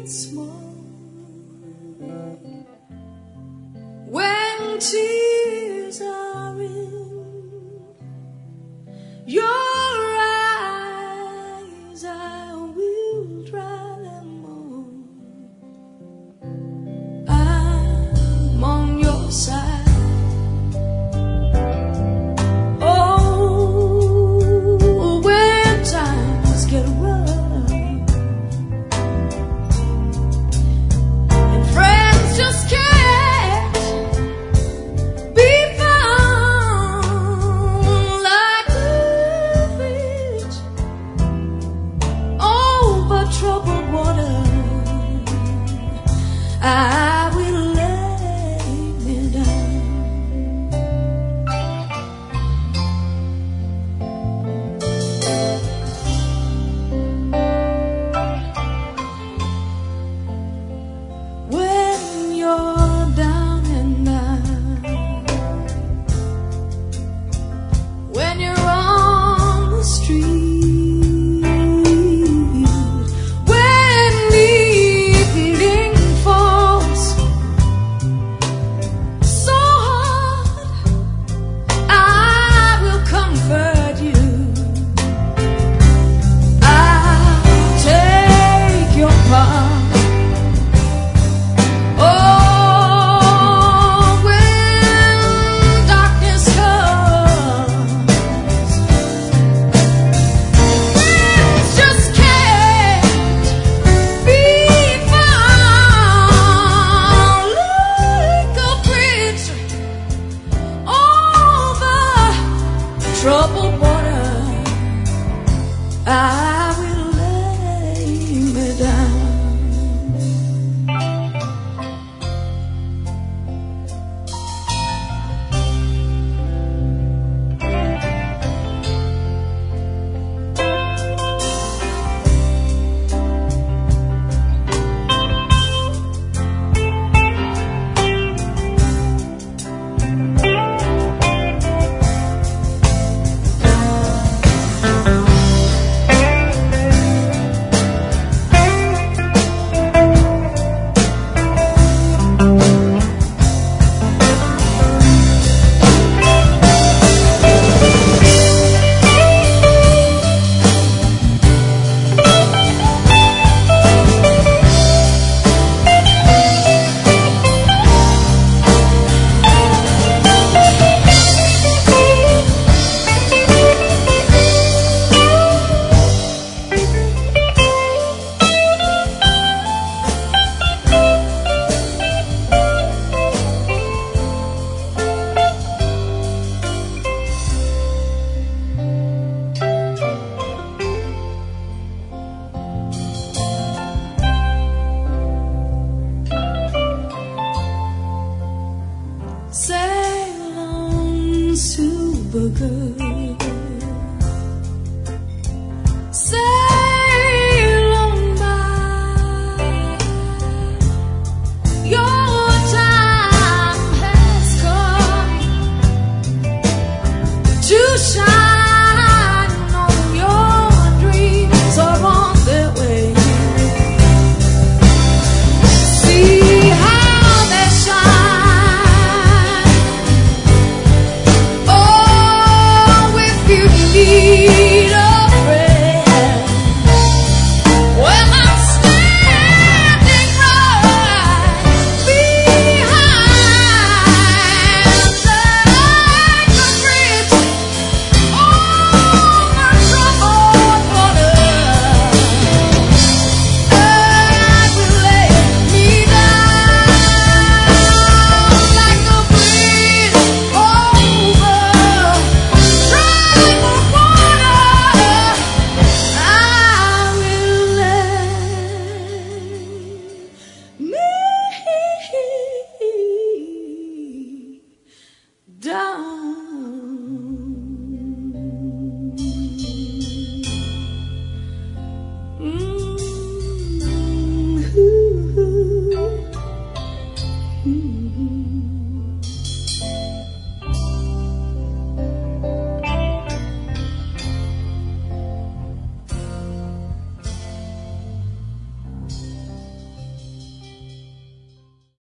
small. When tears are in your eyes, I will dry them all. I'm on your side. Oh, when times get rough and friends just can't be found like a bridge over troubled water, I will lay me down. When you're down and out, when you're on the street, when evening falls so hard, I will comfort you. I'll take your part. Oh, when darkness comes, friends just can't be found like a bridge over troubled water, I will lay me down. Sail on, Supergirl. Sail on by. Your time has come to shine on your dreams are on their way. See how they shine. Oh, if you need